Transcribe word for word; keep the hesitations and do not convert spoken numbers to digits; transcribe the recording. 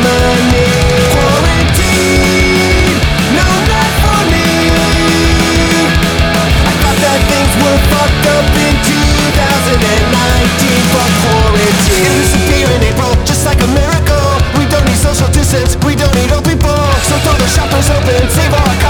money. Quarantine, no, not for me. I thought that things were fucked up in two thousand nineteen. Fuck quarantine. It'll disappear in April, just like a miracle. We don't need social distance, we don't need old people. So throw the shoppers open, save our